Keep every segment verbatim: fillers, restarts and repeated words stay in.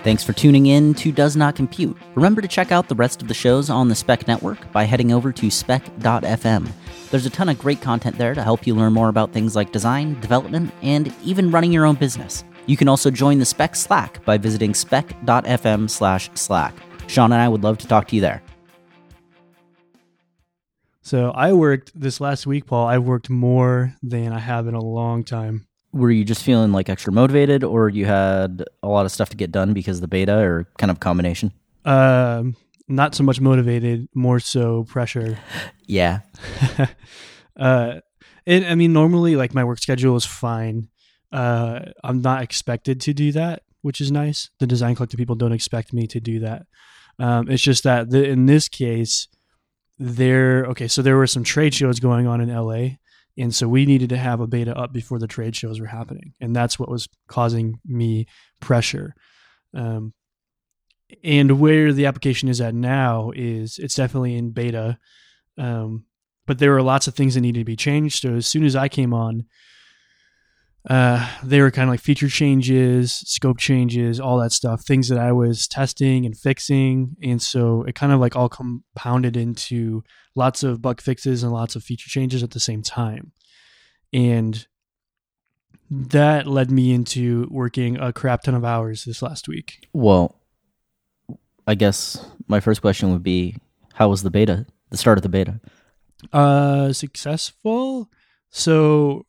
Thanks for tuning in to Does Not Compute. Remember to check out the rest of the shows on the Spec Network by heading over to spec dot f m. There's a ton of great content there to help you learn more about things like design, development, and even running your own business. You can also join the Spec Slack by visiting spec dot f m slash slack. Sean and I would love to talk to you there. So I worked this last week, Paul. I worked more than I have in a long time. Were you just feeling like extra motivated, or you had a lot of stuff to get done because of the beta, or kind of combination? Um, not so much motivated, more so pressure. Yeah. uh, it, I mean, normally like my work schedule is fine. Uh, I'm not expected to do that, which is nice. The Design Collective people don't expect me to do that. Um, it's just that the, in this case, there. Okay, so there were some trade shows going on in L A. And so we needed to have a beta up before the trade shows were happening. And that's what was causing me pressure. Um, and where the application is at now is it's definitely in beta. Um, but there were lots of things that needed to be changed. So as soon as I came on, uh, they were kind of like feature changes, scope changes, all that stuff, things that I was testing and fixing. And so it kind of like all compounded into lots of bug fixes and lots of feature changes at the same time. And that led me into working a crap ton of hours this last week. Well, I guess my first question would be, how was the beta, the start of the beta? Uh, successful. So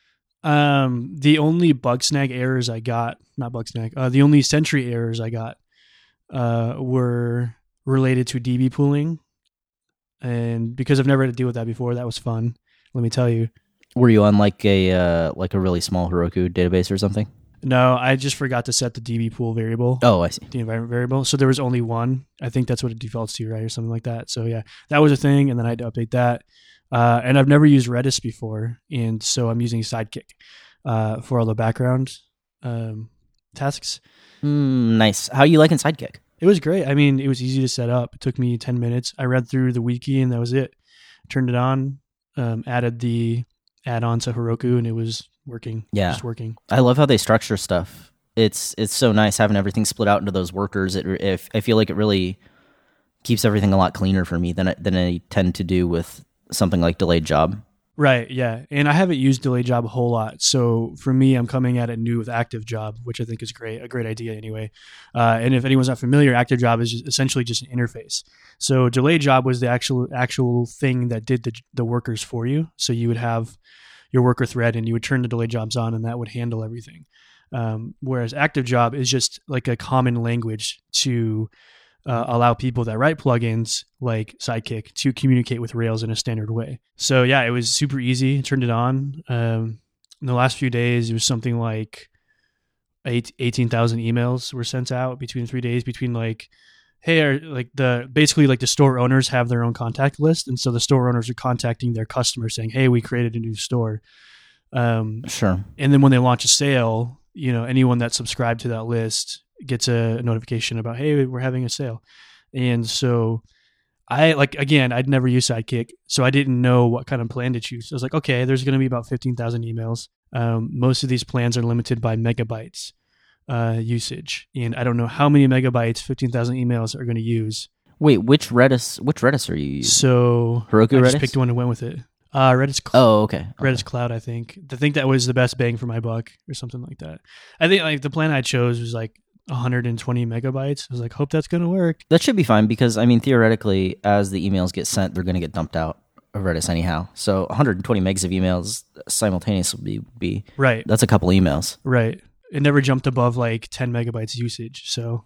um, the only bug snag errors I got, not bug snag, uh, the only Sentry errors I got uh, were related to D B pooling. And because I've never had to deal with that before, that was fun. Let me tell you. Were you on like a uh, like a really small Heroku database or something? No, I just forgot to set the D B pool variable. Oh, I see. The environment variable. So there was only one. I think that's what it defaults to, right? Or something like that. So yeah, that was a thing. And then I had to update that. Uh, and I've never used Redis before. And so I'm using Sidekick uh, for all the background um, tasks. Mm, nice. How are you liking Sidekick? It was great. I mean, it was easy to set up. It took me ten minutes. I read through the wiki and that was it. Turned it on, um, added the add-on to Heroku, and it was working. Yeah. Just working. I love how they structure stuff. It's it's so nice having everything split out into those workers. It, if I feel like it really keeps everything a lot cleaner for me than I, than I tend to do with something like Delayed Job. Right, yeah. And I haven't used Delayed Job a whole lot. So for me, I'm coming at it new with Active Job, which I think is great, a great idea anyway. Uh, and if anyone's not familiar, Active Job is just essentially just an interface. So Delayed Job was the actual actual thing that did the, the workers for you. So you would have your worker thread and you would turn the Delayed Jobs on and that would handle everything. Um, whereas Active Job is just like a common language to Uh, allow people that write plugins like Sidekick to communicate with Rails in a standard way. So yeah, it was super easy. Turned it on. Um, in the last few days, it was something like eight, eighteen thousand emails were sent out between three days between like, hey, are, like the basically like the store owners have their own contact list. And so the store owners are contacting their customers saying, hey, we created a new store. Um, sure. And then when they launch a sale, you know, anyone that subscribed to that list gets a notification about, hey, we're having a sale. And so I like, again, I'd never used Sidekick, so I didn't know what kind of plan to choose. I was like, okay, there's going to be about fifteen thousand emails. Um, most of these plans are limited by megabytes uh, usage. And I don't know how many megabytes fifteen thousand emails are going to use. Wait, which Redis, which Redis are you using? So Heroku I Redis? just picked one and went with it. Uh, Redis. Cl- oh, okay. Redis okay. Cloud, I think. I think that was the best bang for my buck or something like that. I think like the plan I chose was like one hundred twenty megabytes. I was like, hope that's going to work. That should be fine because, I mean, theoretically, as the emails get sent, they're going to get dumped out of Redis anyhow. So one hundred twenty megs of emails simultaneously would be, right. That's a couple emails. Right. It never jumped above like ten megabytes usage. So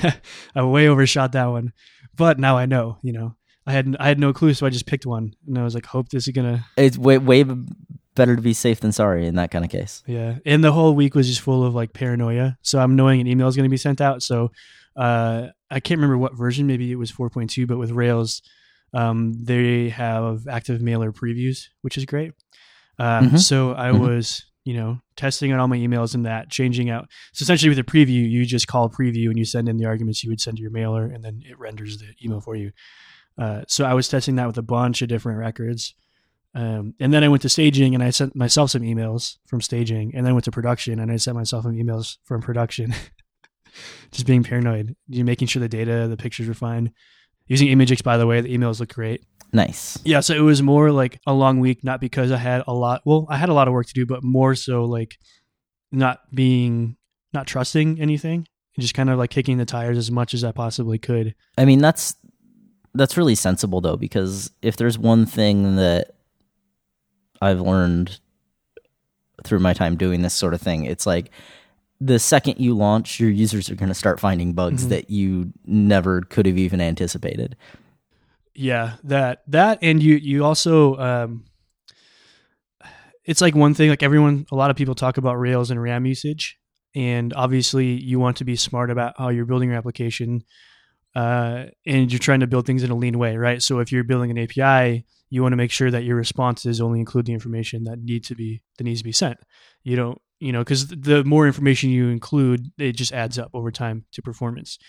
I way overshot that one. But now I know, you know, I had I had no clue, so I just picked one. And I was like, hope this is going to... It's way, way better to be safe than sorry in that kind of case. Yeah. And the whole week was just full of like paranoia. So I'm knowing an email is going to be sent out. So uh, I can't remember what version. Maybe it was four point two, but with Rails, um, they have active mailer previews, which is great. Um, mm-hmm. So I mm-hmm. was, you know, testing on all my emails and that, changing out. So essentially with a preview, you just call preview and you send in the arguments you would send to your mailer, and then it renders the email for you. Uh, so I was testing that with a bunch of different records. Um, and then I went to staging and I sent myself some emails from staging, and then went to production and I sent myself some emails from production. just being paranoid. You making sure the data, the pictures were fine. Using Imagix, by the way, the emails look great. Nice. Yeah, so it was more like a long week, not because I had a lot. Well, I had a lot of work to do, but more so like not being, not trusting anything, and just kind of like kicking the tires as much as I possibly could. I mean, that's that's really sensible though, because if there's one thing that I've learned through my time doing this sort of thing, it's like the second you launch, your users are going to start finding bugs mm-hmm. that you never could have even anticipated. Yeah, that that and you you also um, it's like one thing, like everyone, a lot of people talk about Rails and RAM usage, and obviously you want to be smart about how you're building your application, uh, and you're trying to build things in a lean way, right? So if you're building an A P I, you want to make sure that your responses only include the information that need to be that needs to be sent. You don't, you know, because the more information you include, it just adds up over time to performance.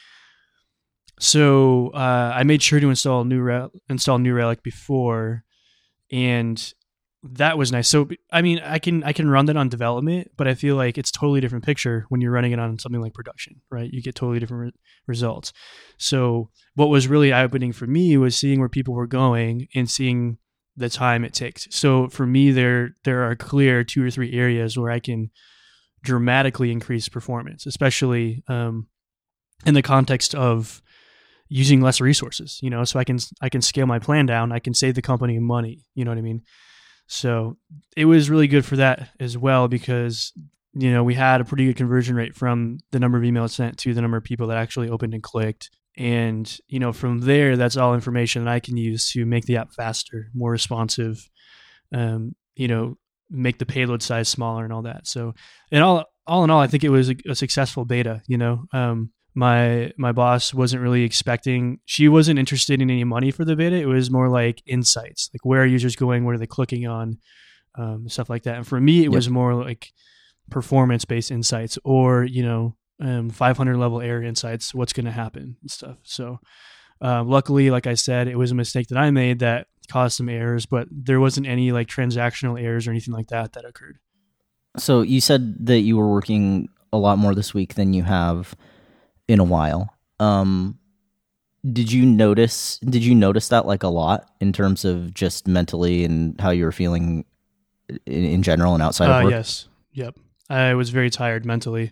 So uh, I made sure to install New Rel- install New Relic before, and that was nice. So I mean, I can I can run that on development, but I feel like it's a totally different picture when you're running it on something like production, right? You get totally different re- results. So what was really eye-opening for me was seeing where people were going and seeing the time it takes. So for me, there there are clear two or three areas where I can dramatically increase performance, especially um, in the context of using less resources, you know, so I can, I can scale my plan down. I can save the company money. You know what I mean? So it was really good for that as well, because, you know, we had a pretty good conversion rate from the number of emails sent to the number of people that actually opened and clicked. And, you know, from there, that's all information that I can use to make the app faster, more responsive, um, you know, make the payload size smaller and all that. So, and all, all in all, I think it was a, a successful beta, you know, um, My my boss wasn't really expecting, she wasn't interested in any money for the beta. It was more like insights, like where are users going, what are they clicking on, um, stuff like that. And for me, it yep. was more like performance-based insights, or, you know, um, five hundred level error insights, what's going to happen and stuff. So uh, luckily, like I said, it was a mistake that I made that caused some errors, but there wasn't any like transactional errors or anything like that that occurred. So you said that you were working a lot more this week than you have in a while. Um, did you notice, did you notice that like a lot in terms of just mentally and how you were feeling in, in general and outside of uh, work? Yes. Yep. I was very tired mentally.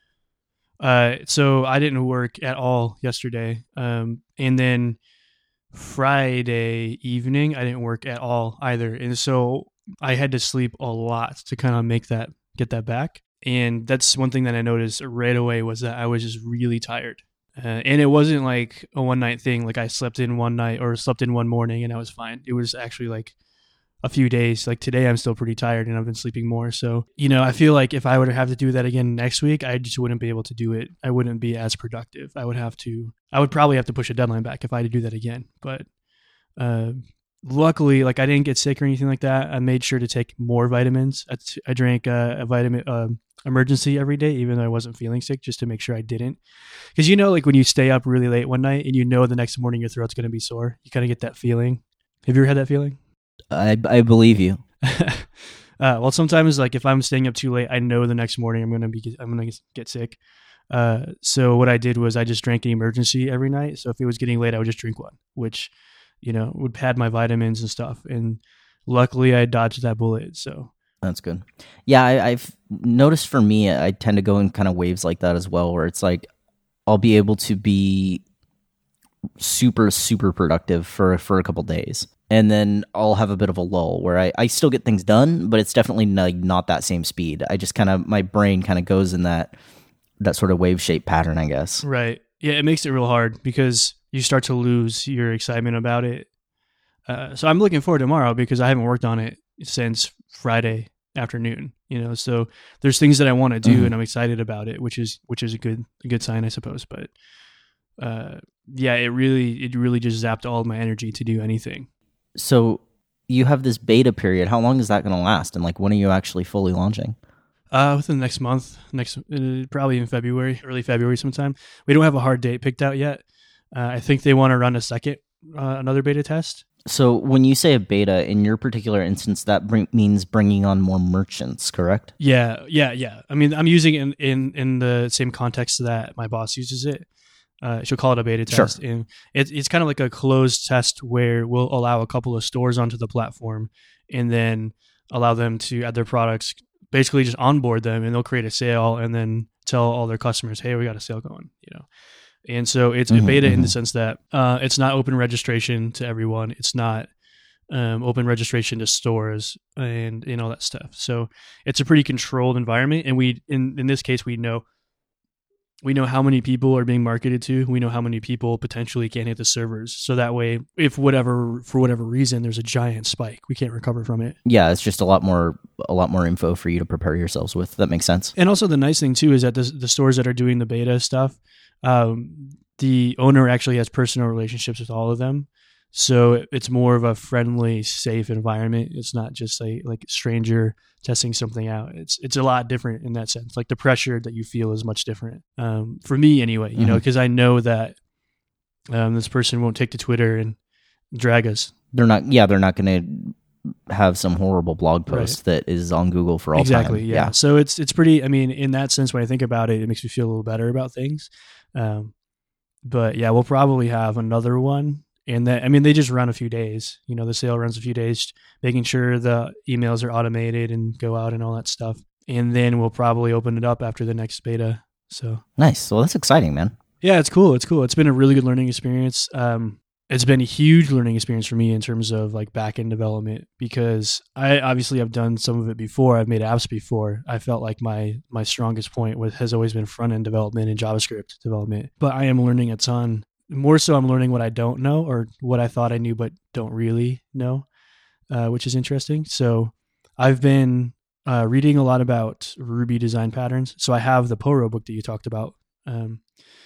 Uh, so I didn't work at all yesterday. Um, and then Friday evening, I didn't work at all either. And so I had to sleep a lot to kind of make that, get that back. And that's one thing that I noticed right away, was that I was just really tired. Uh, and it wasn't like a one night thing. Like I slept in one night or slept in one morning and I was fine. It was actually like a few days. Like today I'm still pretty tired and I've been sleeping more. So, you know, I feel like if I were to have to do that again next week, I just wouldn't be able to do it. I wouldn't be as productive. I would have to, I would probably have to push a deadline back if I had to do that again. But uh, luckily, like I didn't get sick or anything like that. I made sure to take more vitamins. I, t- I drank uh, a vitamin, uh, emergency every day, even though I wasn't feeling sick, just to make sure I didn't. Because, you know, like when you stay up really late one night and you know the next morning your throat's going to be sore, you kind of get that feeling. Have you ever had that feeling? I, I believe you. uh, well, sometimes like if I'm staying up too late, I know the next morning I'm going to be, I'm going to get sick. Uh, so what I did was I just drank an emergency every night. So if it was getting late, I would just drink one, which, you know, would pad my vitamins and stuff. And luckily I dodged that bullet. So that's good. Yeah, I, I've noticed for me, I tend to go in kind of waves like that as well, where it's like I'll be able to be super, super productive for, for a couple days. And then I'll have a bit of a lull where I, I still get things done, but it's definitely like not that same speed. I just kind of, my brain kind of goes in that that sort of wave shape pattern, I guess. Right. Yeah, it makes it real hard because you start to lose your excitement about it. Uh, so I'm looking forward to tomorrow because I haven't worked on it since Friday afternoon, you know, so there's things that I want to do mm-hmm. and I'm excited about it, which is, which is a good, a good sign, I suppose. But, uh, yeah, it really, it really just zapped all of my energy to do anything. So you have this beta period. How long is that going to last? And like, when are you actually fully launching? Uh, within the next month, next, uh, probably in February, early February sometime. We don't have a hard date picked out yet. Uh, I think they want to run a second, uh, another beta test. So when you say a beta, in your particular instance, that bring, means bringing on more merchants, correct? Yeah, yeah, yeah. I mean, I'm using it in, in, in the same context that my boss uses it. Uh, she'll call it a beta test. Sure. And it, it's kind of like a closed test where we'll allow a couple of stores onto the platform and then allow them to add their products, basically just onboard them, and they'll create a sale and then tell all their customers, hey, we got a sale going, you know. And so it's mm-hmm, a beta mm-hmm. in the sense that uh, it's not open registration to everyone. It's not um, open registration to stores and, and all that stuff. So it's a pretty controlled environment. And we, in, in this case, we know we know how many people are being marketed to. We know how many people potentially can't hit the servers. So that way, if whatever for whatever reason there's a giant spike, we can't recover from it. Yeah, it's just a lot more a lot more info for you to prepare yourselves with. That makes sense. And also the nice thing too is that the, the stores that are doing the beta stuff, um, the owner actually has personal relationships with all of them. So it's more of a friendly, safe environment. It's not just a like stranger testing something out. It's it's a lot different in that sense. Like the pressure that you feel is much different. Um, for me anyway, you mm-hmm. know, because I know that um, this person won't take to Twitter and drag us. They're not. Yeah, they're not going to have some horrible blog post right. that is on Google for all exactly, time. Exactly. Yeah. yeah. So it's it's pretty. I mean, in that sense, when I think about it, it makes me feel a little better about things. Um, but yeah, we'll probably have another one. And that, I mean, they just run a few days. You know, the sale runs a few days, making sure the emails are automated and go out and all that stuff. And then we'll probably open it up after the next beta. So nice. Well, that's exciting, man. Yeah, it's cool. It's cool. It's been a really good learning experience. Um, it's been a huge learning experience for me in terms of like back-end development, because I obviously have done some of it before. I've made apps before. I felt like my my strongest point was, has always been front-end development and JavaScript development. But I am learning a ton. More so, I'm learning what I don't know or what I thought I knew but don't really know, uh, which is interesting. So I've been uh, reading a lot about Ruby design patterns. So I have the Poro book that you talked about. Um,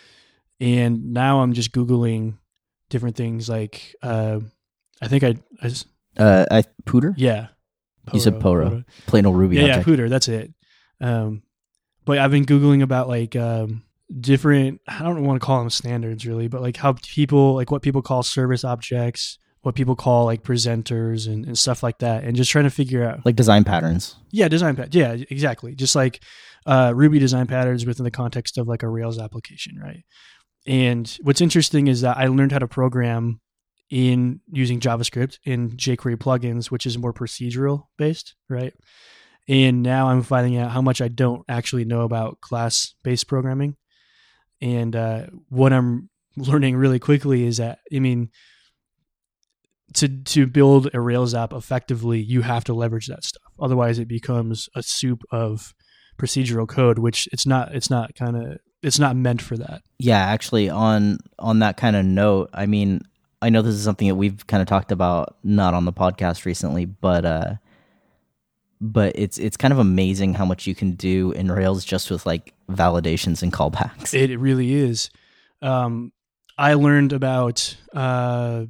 and now I'm just Googling different things like, uh, I think I... I uh, I Pooter? Yeah. Poro, you said Poro. Poro. Plain old Ruby Yeah, object. yeah, Pooter, that's it. Um, but I've been Googling about like... Um, different, I don't want to call them standards really, but like how people, like what people call service objects, what people call like presenters and, and stuff like that. And just trying to figure out. Like design patterns. Yeah, design patterns. Yeah, exactly. Just like uh, Ruby design patterns within the context of like a Rails application, right? And what's interesting is that I learned how to program in using JavaScript in jQuery plugins, which is more procedural based, right? And now I'm finding out how much I don't actually know about class-based programming. And uh, what I'm learning really quickly is that, I mean, to to build a Rails app effectively, you have to leverage that stuff. Otherwise, it becomes a soup of procedural code, which it's not. It's not kind of. It's not meant for that. Yeah, actually, on on that kind of note, I mean, I know this is something that we've kind of talked about, not on the podcast recently, but. Uh, But it's it's kind of amazing how much you can do in Rails just with like validations and callbacks. It, it really is. Um, I learned about, uh,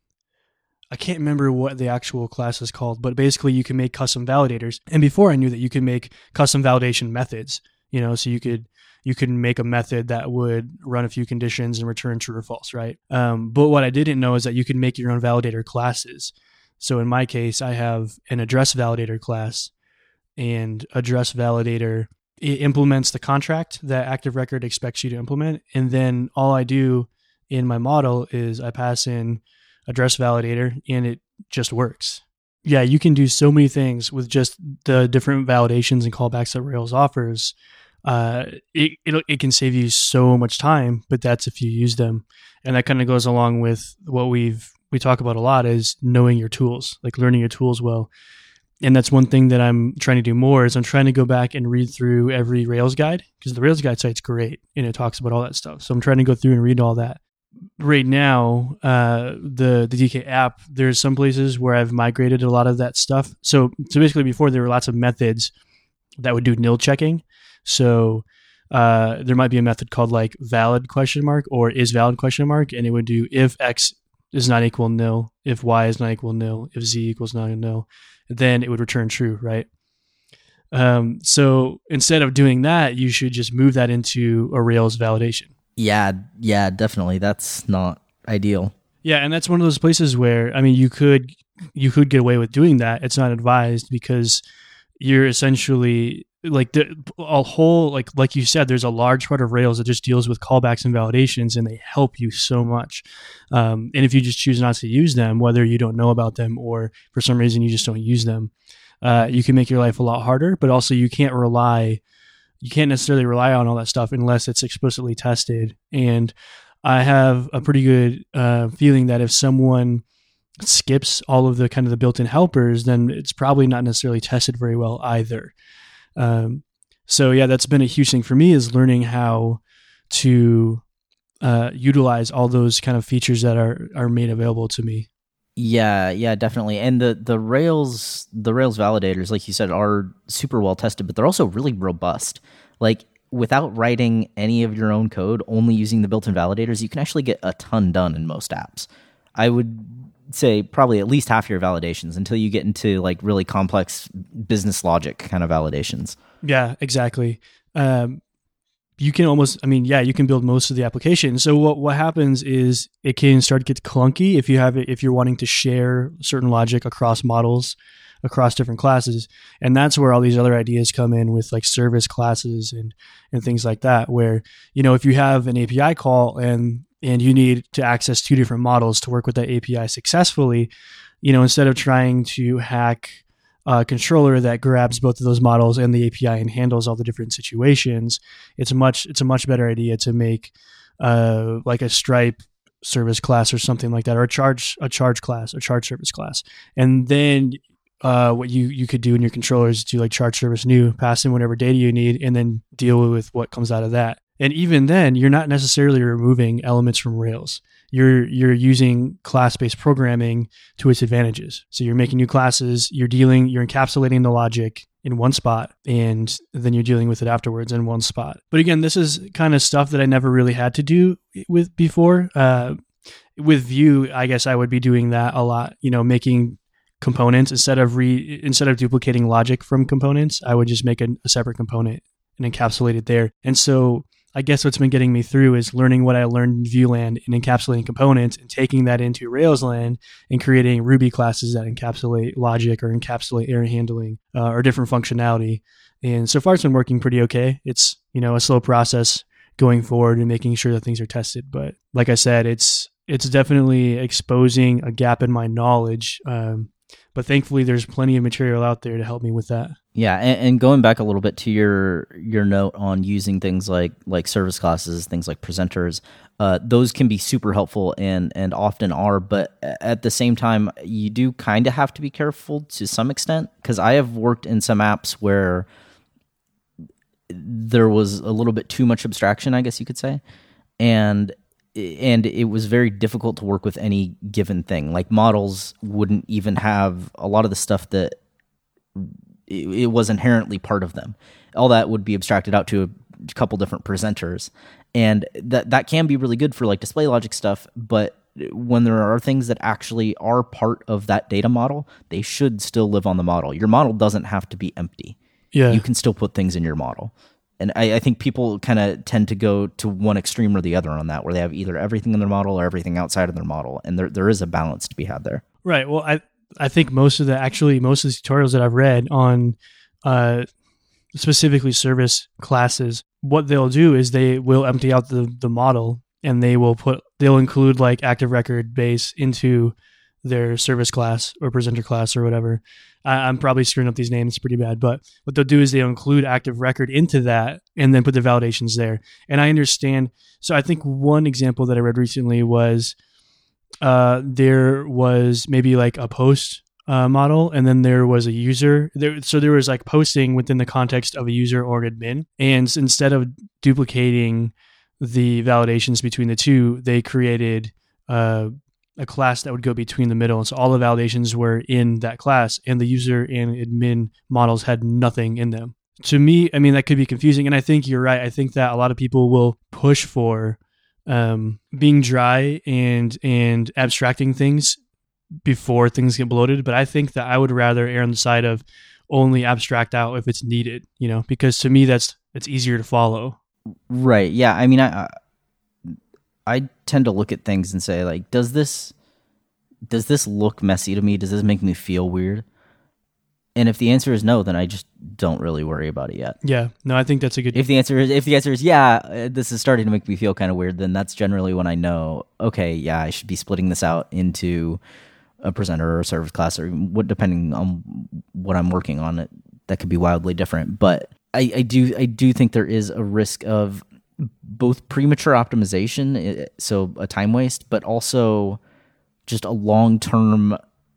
I can't remember what the actual class is called, but basically you can make custom validators. And before I knew that you could make custom validation methods, you know, so you could you could make a method that would run a few conditions and return true or false, right? Um, but what I didn't know is that you could make your own validator classes. So in my case, I have an address validator class, and address validator, it implements the contract that Active Record expects you to implement. And then all I do in my model is I pass in address validator and it just works. Yeah, you can do so many things with just the different validations and callbacks that Rails offers. Uh, it, it, it can save you so much time, but that's if you use them. And that kind of goes along with what we've we talk about a lot is knowing your tools, like learning your tools well. And that's one thing that I'm trying to do more is I'm trying to go back and read through every Rails guide, because the Rails guide site's great and it talks about all that stuff. So I'm trying to go through and read all that. Right now, uh, the the D K app, there's some places where I've migrated a lot of that stuff. So so basically before there were lots of methods that would do nil checking. So uh, there might be a method called like valid question mark or is valid question mark, and it would do if X is not equal nil, if Y is not equal nil, if Z equals not nil, then it would return true, right? Um, so instead of doing that, you should just move that into a Rails validation. Yeah, yeah, definitely. That's not ideal. Yeah, and that's one of those places where, I mean, you could you could get away with doing that. It's not advised because you're essentially like the, a whole like like you said, there's a large part of Rails that just deals with callbacks and validations, and they help you so much. Um, and if you just choose not to use them, whether you don't know about them or for some reason you just don't use them, uh, you can make your life a lot harder. But also, you can't rely, you can't necessarily rely on all that stuff unless it's explicitly tested. And I have a pretty good uh, feeling that if someone skips all of the kind of the built-in helpers, then it's probably not necessarily tested very well either. Um, so yeah, that's been a huge thing for me, is learning how to uh, utilize all those kind of features that are are made available to me. Yeah, yeah, definitely. And the the Rails the Rails validators, like you said, are super well tested, but they're also really robust. Like, without writing any of your own code, only using the built-in validators, you can actually get a ton done in most apps. I would say probably at least half your validations until you get into like really complex business logic kind of validations. Yeah, exactly. Um, you can almost, I mean, yeah, you can build most of the application. So what, what happens is it can start to get clunky if you have it, if you're wanting to share certain logic across models, across different classes. And that's where all these other ideas come in with like service classes and, and things like that, where, you know, if you have an A P I call and, and you need to access two different models to work with that A P I successfully, you know, instead of trying to hack a controller that grabs both of those models and the A P I and handles all the different situations, it's a much, it's a much better idea to make uh, like a Stripe service class or something like that, or a charge, a charge class, a charge service class. And then Uh, what you, you could do in your controller is do like charge service new, pass in whatever data you need, and then deal with what comes out of that. And even then, you're not necessarily removing elements from Rails. You're you're using class-based programming to its advantages. So you're making new classes, you're dealing, you're encapsulating the logic in one spot, and then you're dealing with it afterwards in one spot. But again, this is kind of stuff that I never really had to do with before. Uh, with Vue, I guess I would be doing that a lot. You know, making components instead of re instead of duplicating logic from components, I would just make a, a separate component and encapsulate it there. And so I guess what's been getting me through is learning what I learned in Vue land and encapsulating components and taking that into Rails land and creating Ruby classes that encapsulate logic or encapsulate error handling uh, or different functionality. And so far it's been working pretty okay. It's, you know, a slow process going forward and making sure that things are tested. But like I said, it's it's definitely exposing a gap in my knowledge. Um, But thankfully, there's plenty of material out there to help me with that. Yeah, and, and going back a little bit to your your note on using things like like service classes, things like presenters, uh, those can be super helpful and and often are. But at the same time, you do kind of have to be careful to some extent, because I have worked in some apps where there was a little bit too much abstraction, I guess you could say, and. And it was very difficult to work with any given thing. Like models wouldn't even have a lot of the stuff that it, it was inherently part of them. All that would be abstracted out to a couple different presenters. And that that can be really good for like display logic stuff. But when there are things that actually are part of that data model, they should still live on the model. Your model doesn't have to be empty. Yeah. You can still put things in your model. And I, I think people kind of tend to go to one extreme or the other on that, where they have either everything in their model or everything outside of their model. And there there is a balance to be had there. Right. Well, I I think most of the, actually, most of the tutorials that I've read on uh, specifically service classes, what they'll do is they will empty out the, the model and they will put, they'll include like active record base into their service class or presenter class or whatever. I, I'm probably screwing up these names pretty bad, but what they'll do is they'll include active record into that and then put the validations there. And I understand. So I think one example that I read recently was uh, there was maybe like a post uh, model, and then there was a user there. So there was like posting within the context of a user or an admin. And instead of duplicating the validations between the two, they created uh, a class that would go between the middle. And so all the validations were in that class, and the user and admin models had nothing in them. To me, I mean, that could be confusing. And I think you're right. I think that a lot of people will push for um, being dry and, and abstracting things before things get bloated. But I think that I would rather err on the side of only abstract out if it's needed, you know, because to me, that's, it's easier to follow. Right. Yeah. I mean, I, I tend to look at things and say, like, does this does this look messy to me? Does this make me feel weird? And if the answer is no, then I just don't really worry about it yet. Yeah, no, I think that's a good. If the answer is if the answer is yeah, uh, this is starting to make me feel kind of weird, then that's generally when I know, okay, yeah, I should be splitting this out into a presenter or a service class, or what, depending on what I'm working on. It that could be wildly different, but I, I do I do think there is a risk of both premature optimization, so a time waste, but also just a long-term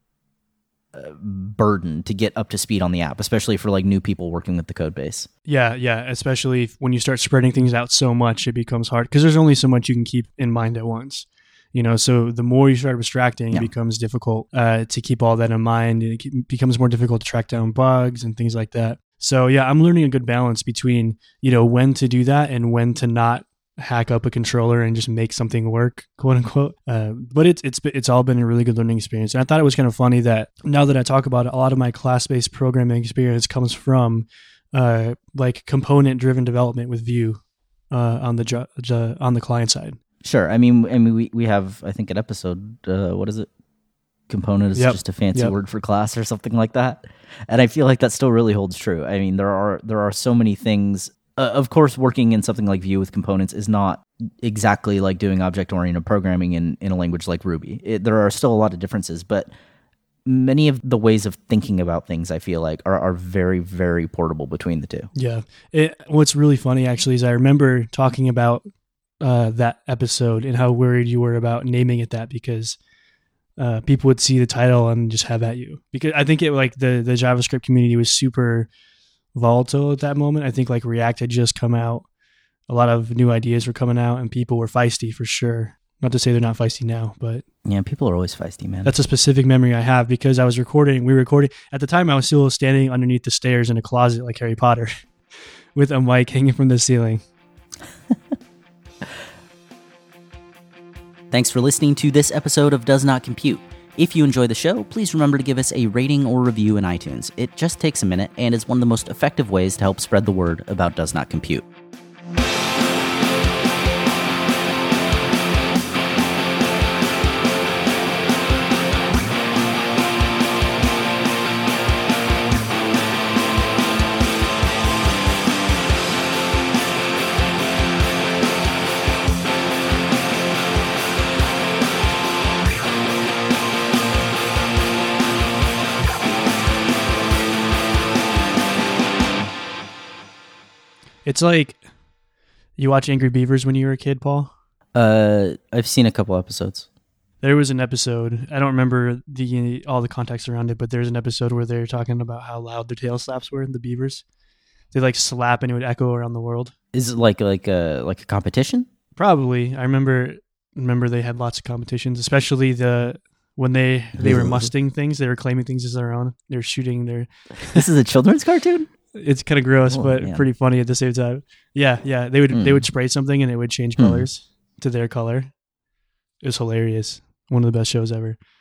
burden to get up to speed on the app, especially for like new people working with the code base. Yeah, yeah, especially when you start spreading things out so much, it becomes hard because there's only so much you can keep in mind at once. You know, so the more you start abstracting, yeah. it becomes difficult uh, to keep all that in mind. It becomes more difficult to track down bugs and things like that. So yeah, I'm learning a good balance between, you know, when to do that and when to not hack up a controller and just make something work, quote unquote. Uh, but it's it's it's all been a really good learning experience. And I thought it was kind of funny that now that I talk about it, a lot of my class-based programming experience comes from uh, like component-driven development with Vue uh, on the ju- ju- on the client side. Sure. I mean, I mean, we we have I think an episode. Uh, what is it? Component is yep. just a fancy yep. word for class or something like that. And I feel like that still really holds true. I mean, there are there are so many things. Uh, of course, working in something like Vue with components is not exactly like doing object-oriented programming in, in a language like Ruby. It, there are still a lot of differences, but many of the ways of thinking about things, I feel like, are, are very, very portable between the two. Yeah. It, what's really funny, actually, is I remember talking about uh, that episode and how worried you were about naming it that because uh, people would see the title and just have at you. Because I think it like the, the JavaScript community was super volatile at that moment. I think like React had just come out. A lot of new ideas were coming out and people were feisty for sure. Not to say they're not feisty now, but yeah, people are always feisty, man. That's a specific memory I have because I was recording, we were recording at the time I was still standing underneath the stairs in a closet like Harry Potter with a mic hanging from the ceiling. Thanks for listening to this episode of Does Not Compute. If you enjoy the show, please remember to give us a rating or review in iTunes. It just takes a minute and is one of the most effective ways to help spread the word about Does Not Compute. It's like you watch Angry Beavers when you were a kid, Paul? Uh, I've seen a couple episodes. There was an episode, I don't remember the all the context around it, but there's an episode where they're talking about how loud their tail slaps were, the beavers. They like slap and it would echo around the world. Is it like like a like a competition? Probably. I remember remember they had lots of competitions, especially the when they they were musting things, they were claiming things as their own. They were shooting their This is a children's cartoon? It's kind of gross, oh, but man. Pretty funny at the same time. Yeah, yeah. They would mm. they would spray something and it would change colors mm. to their color. It was hilarious. One of the best shows ever.